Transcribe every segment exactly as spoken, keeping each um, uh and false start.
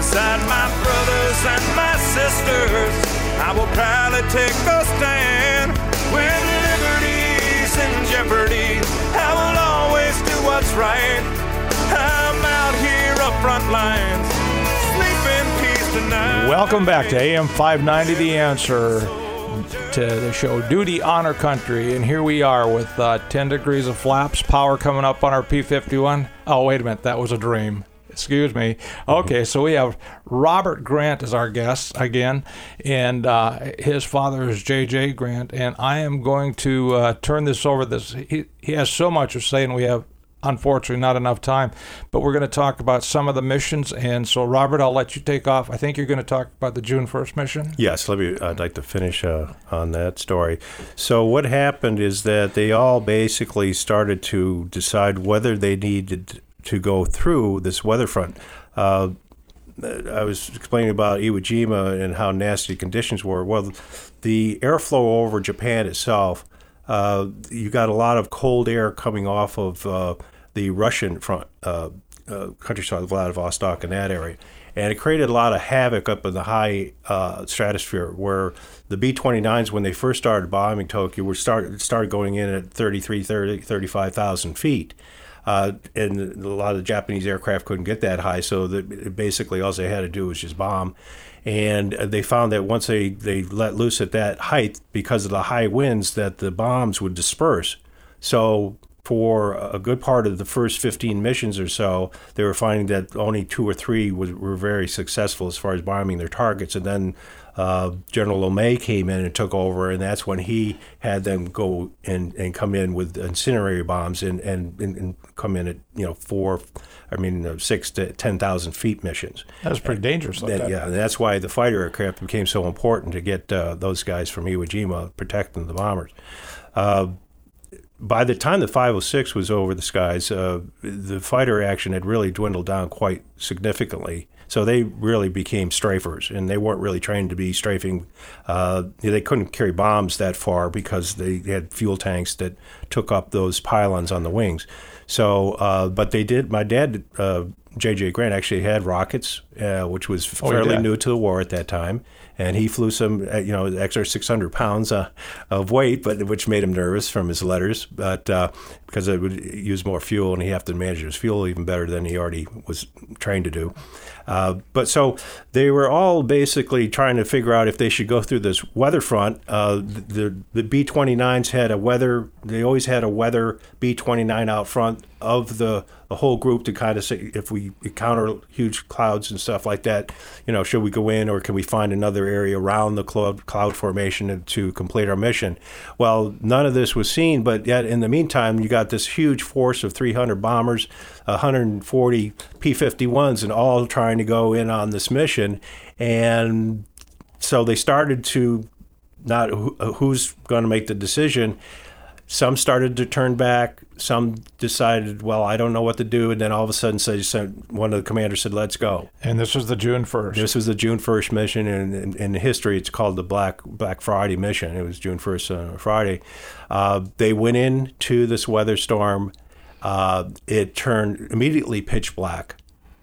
beside my brothers and my sisters, I will proudly take a stand. When liberty's in jeopardy, I will always do what's right. I'm out here up front lines, sleep in peace tonight. Welcome back to A M five ninety, The Answer, to the show Duty, Honor, Country. And here we are with uh, ten degrees of flaps, power coming up on our P fifty-one. Oh, wait a minute, that was a dream. Excuse me. Okay, so we have Robert Grant as our guest again, and uh, his father is J J Grant, and I am going to uh, turn this over. This he, he has so much to say, and we have, unfortunately, not enough time, but we're going to talk about some of the missions. And so, Robert, I'll let you take off. I think you're going to talk about the June first mission. Yes, let me. I'd like to finish uh, on that story. So what happened is that they all basically started to decide whether they needed to go through this weather front. Uh, I was explaining about Iwo Jima and how nasty conditions were. Well, the airflow over Japan itself, uh, you got a lot of cold air coming off of uh, the Russian front uh, uh, countryside, Vladivostok and that area. And it created a lot of havoc up in the high uh, stratosphere, where the B twenty-nines, when they first started bombing Tokyo, were start, started going in at thirty-three, thirty, thirty-five thousand feet. Uh, and a lot of the Japanese aircraft couldn't get that high, so that basically all they had to do was just bomb. And they found that once they, they let loose at that height, because of the high winds, that the bombs would disperse. So for a good part of the first fifteen missions or so, they were finding that only two or three was, were very successful as far as bombing their targets. And then uh, General Lomé came in and took over, and that's when he had them go and, and come in with incendiary bombs and, and, and come in at, you know, four, I mean, six to ten thousand feet missions. That was pretty dangerous. Like that, that. Yeah, and that's why the fighter aircraft became so important, to get uh, those guys from Iwo Jima protecting the bombers. Uh, By the time the five oh six was over the skies, uh, the fighter action had really dwindled down quite significantly. So they really became strafers, and they weren't really trained to be strafing. Uh, they couldn't carry bombs that far because they had fuel tanks that took up those pylons on the wings. So, uh, but they did. My dad, uh, J J Grant, actually had rockets, uh, which was fairly oh, new to the war at that time. And he flew some, you know, extra six hundred pounds uh, of weight, but which made him nervous from his letters, but uh, because it would use more fuel, and he have to manage his fuel even better than he already was trained to do. Uh, but so they were all basically trying to figure out if they should go through this weather front. Uh, the the B twenty-nines had a weather. They always had a weather B twenty-nine out front of the, the whole group to kind of say, if we encounter huge clouds and stuff like that, you know, should we go in, or can we find another area around the cloud, cloud formation to complete our mission? Well, none of this was seen, but yet in the meantime, you got this huge force of three hundred bombers, one hundred forty P fifty-ones, and all trying to go in on this mission. And so they started to not who, who's going to make the decision. Some started to turn back. Some decided, well, I don't know what to do. And then all of a sudden, so one of the commanders said, let's go. And this was the June first. This was the June first mission. And in, in history, it's called the Black Black Friday mission. It was June first uh, Friday. Uh, they went into this weather storm. Uh, it turned immediately pitch black.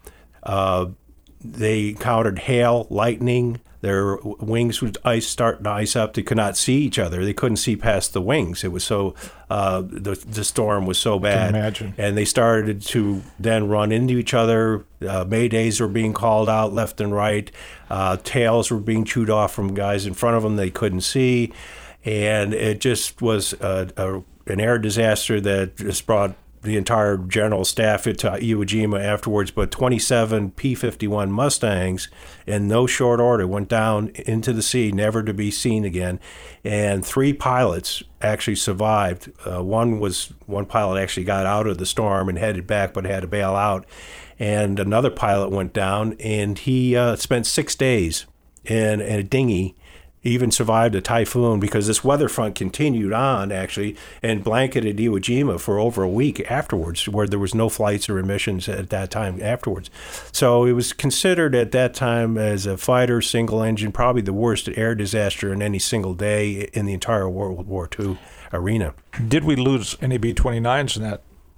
Uh, they encountered hail, lightning. Their wings would ice start to ice up. They could not see each other. They couldn't see past the wings. It was so uh, the the storm was so bad. I can imagine. And they started to then run into each other. Uh, Maydays were being called out left and right. Uh, tails were being chewed off from guys in front of them they couldn't see, and it just was a, a, an air disaster that just brought the entire general staff into Iwo Jima afterwards. But twenty-seven P fifty-one Mustangs, in no short order, went down into the sea, never to be seen again. And three pilots actually survived. Uh, one was one pilot actually got out of the storm and headed back, but had to bail out. And another pilot went down, and he uh, spent six days in, in a dinghy. Even survived a typhoon, because this weather front continued on, actually, and blanketed Iwo Jima for over a week afterwards, where there was no flights or emissions at that time afterwards. So it was considered at that time as a fighter, single engine, probably the worst air disaster in any single day in the entire World War Two arena. Did we lose any B twenty-nines in that?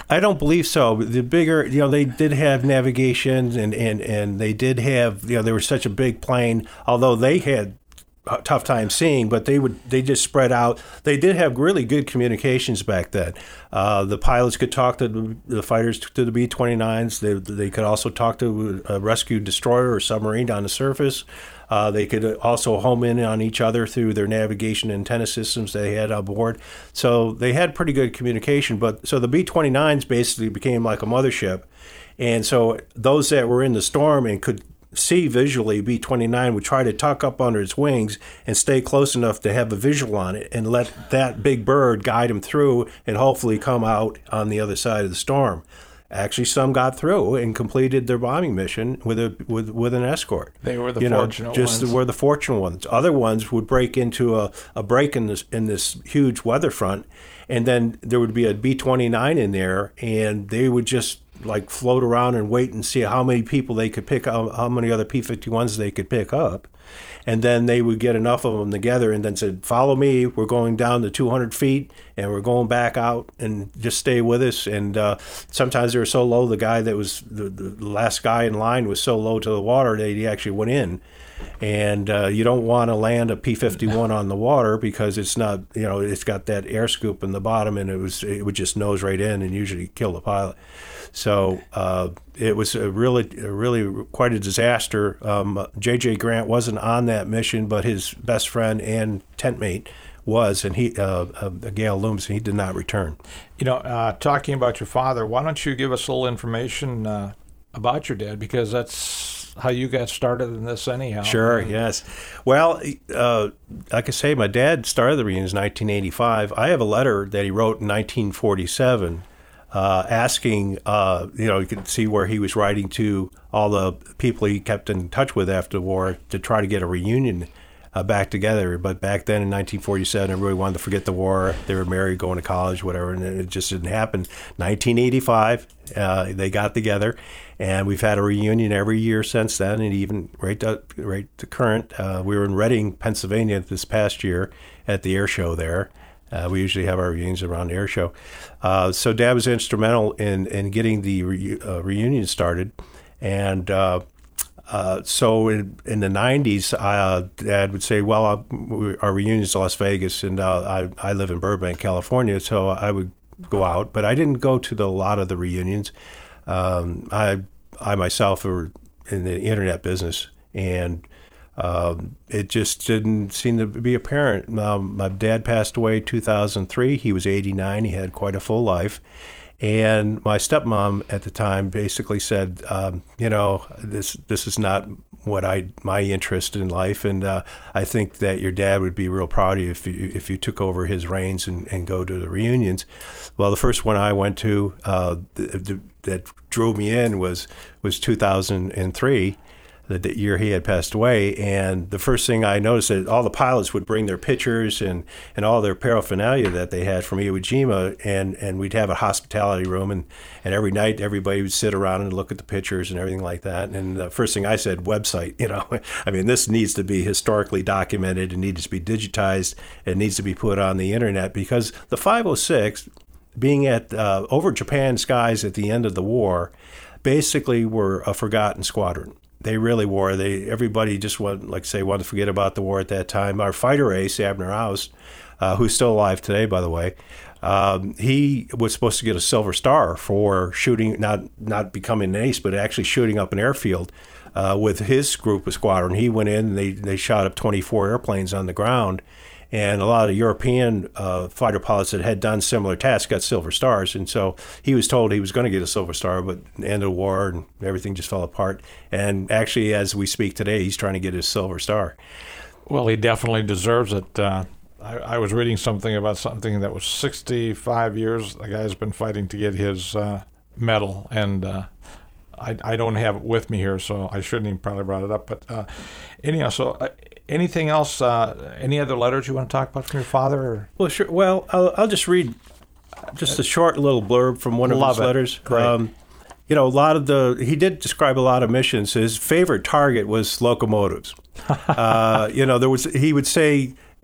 I don't believe so. The bigger, you know, they did have navigation, and, and, and they did have, you know, they were such a big plane, although they had a tough time seeing, but they would they just spread out. They did have really good communications back then. Uh, the pilots could talk to the, the fighters, to the B twenty-nines. They, they could also talk to a rescue destroyer or submarine on the surface. Uh, they could also home in on each other through their navigation antenna systems they had on board. So they had pretty good communication. But so the B twenty-nines basically became like a mothership. And so those that were in the storm and could see visually, B twenty-nine would try to tuck up under its wings and stay close enough to have a visual on it and let that big bird guide them through and hopefully come out on the other side of the storm. Actually, some got through and completed their bombing mission with a with with an escort. They were the you fortunate know, just ones. were the fortunate ones. Other ones would break into a, a break in this in this huge weather front, and then there would be a B twenty-nine in there, and they would just like float around and wait and see how many people they could pick up, how many other P fifty-ones they could pick up. And then they would get enough of them together and then said, follow me, we're going down to two hundred feet and we're going back out and just stay with us. And uh, sometimes they were so low, the guy that was the, the last guy in line was so low to the water that he actually went in. And uh, you don't want to land a P fifty-one on the water because it's not, you know, it's got that air scoop in the bottom and it was it would just nose right in and usually kill the pilot. So uh, it was a really, a really quite a disaster. Um, J J Grant wasn't on that mission, but his best friend and tent mate was, and he, uh, uh, Gail Loomis, he did not return. You know, uh, talking about your father, why don't you give us a little information uh, about your dad, because that's how you got started in this anyhow. Sure, yes. Well, uh, like I say, my dad started the reunions in nineteen eighty-five. I have a letter that he wrote in nineteen forty-seven uh, asking, uh, you know, you could see where he was writing to all the people he kept in touch with after the war to try to get a reunion uh, back together. But back then in nineteen forty-seven, everybody wanted to forget the war. They were married, going to college, whatever, and it just didn't happen. nineteen eighty-five, uh, they got together. And we've had a reunion every year since then, and even right to, right to current. Uh, we were in Reading, Pennsylvania this past year at the air show there. Uh, we usually have our reunions around the air show. Uh, so Dad was instrumental in, in getting the re, uh, reunion started. And uh, uh, so in, in the nineties, uh, Dad would say, well, uh, our reunion's in Las Vegas, and uh, I, I live in Burbank, California, so I would go out. But I didn't go to the, a lot of the reunions. Um, I I myself were in the internet business, and um, it just didn't seem to be apparent. Um, my dad passed away in two thousand three. He was eighty-nine. He had quite a full life. And my stepmom at the time basically said, um, you know, this this is not what I my interest in life, and uh, I think that your dad would be real proud of you if you if you took over his reins and, and go to the reunions. Well, the first one I went to uh, the, the, that drew me in was was two thousand three. The year he had passed away, and the first thing I noticed that all the pilots would bring their pictures and, and all their paraphernalia that they had from Iwo Jima, and, and we'd have a hospitality room, and, and every night everybody would sit around and look at the pictures and everything like that. And the first thing I said, website, you know, I mean, this needs to be historically documented, it needs to be digitized, it needs to be put on the internet, because the five oh six, being at uh, over Japan skies at the end of the war, basically were a forgotten squadron. They really were. They everybody just wanted, like say, wanted to forget about the war at that time. Our fighter ace, Abner House, uh, who's still alive today, by the way, um, he was supposed to get a Silver Star for shooting, not not becoming an ace, but actually shooting up an airfield uh, with his group of squadron. He went in and they they shot up twenty-four airplanes on the ground. And a lot of European uh, fighter pilots that had done similar tasks got Silver Stars. And so he was told he was going to get a Silver Star, but the end of the war and everything just fell apart. And actually, as we speak today, he's trying to get his Silver Star. Well, he definitely deserves it. Uh, I, I was reading something about something that was sixty-five years. The guy's been fighting to get his uh, medal, and uh, I, I don't have it with me here, so I shouldn't even probably brought it up. But uh, anyhow, so... Uh, Anything else, uh, any other letters you want to talk about from your father? Or? Well, sure. Well, I'll, I'll just read just a short little blurb from one of Love his it. letters. Great. Um, you know, a lot of the, he did describe a lot of missions. His favorite target was locomotives. uh, you know, there was, he would say,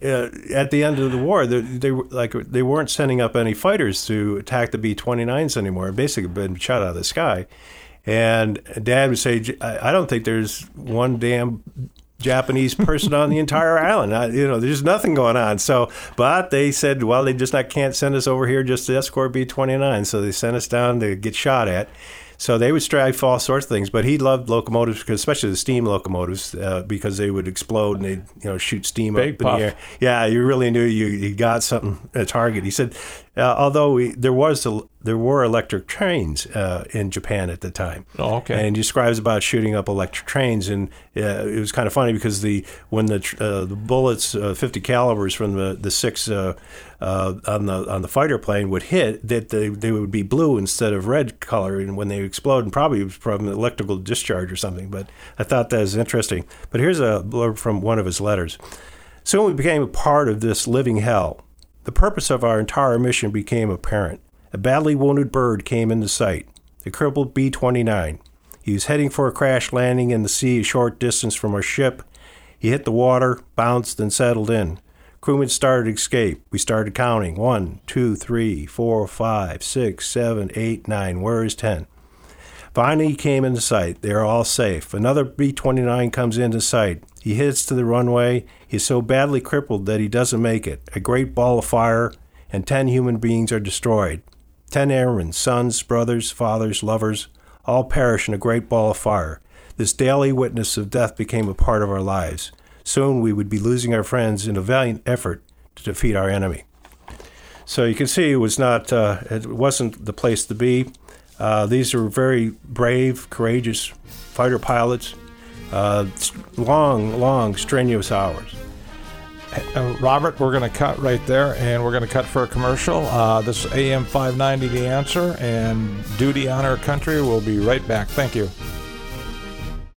uh, at the end of the war, they, they were like they weren't sending up any fighters to attack the B twenty-nines anymore. Basically, been shot out of the sky. And Dad would say, "I don't think there's one damn Japanese person on the entire island. I, you know, there's nothing going on." So, but they said, well, they just not can't send us over here just to escort B twenty-nine. So they sent us down to get shot at. So they would strive for all sorts of things. But he loved locomotives, because especially the steam locomotives, uh, because they would explode and they'd you know shoot steam Big up puff. in the air. Yeah, you really knew you, you got something, a target. He said, uh, although we, there was a, there were electric trains uh, in Japan at the time. Oh, okay. And he describes about shooting up electric trains, and uh, it was kind of funny because the when the uh, the bullets, uh, fifty calibers from the the six uh, uh, on the on the fighter plane would hit, that they they would be blue instead of red color, and when they explode, and probably it was from an electrical discharge or something. But I thought that was interesting. But here's a blurb from one of his letters. Soon we became a part of this living hell. The purpose of our entire mission became apparent. A badly wounded bird came into sight, the crippled B twenty-nine. He was heading for a crash landing in the sea a short distance from our ship. He hit the water, bounced, and settled in. Crewmen started to escape. We started counting. One, two, three, four, five, six, seven, eight, nine. Where is ten? Finally, he came into sight. They are all safe. Another B twenty-nine comes into sight. He hits to the runway. He's so badly crippled that he doesn't make it. A great ball of fire, and ten human beings are destroyed. Ten airmen, sons, brothers, fathers, lovers, all perish in a great ball of fire. This daily witness of death became a part of our lives. Soon we would be losing our friends in a valiant effort to defeat our enemy. So you can see it was not, uh, it wasn't the place to be. Uh, these are very brave, courageous fighter pilots. Uh, long, long, strenuous hours. Uh, Robert, we're going to cut right there, and we're going to cut for a commercial. Uh, this is A M five ninety, The Answer, and Duty, Honor, Country. We'll be right back. Thank you.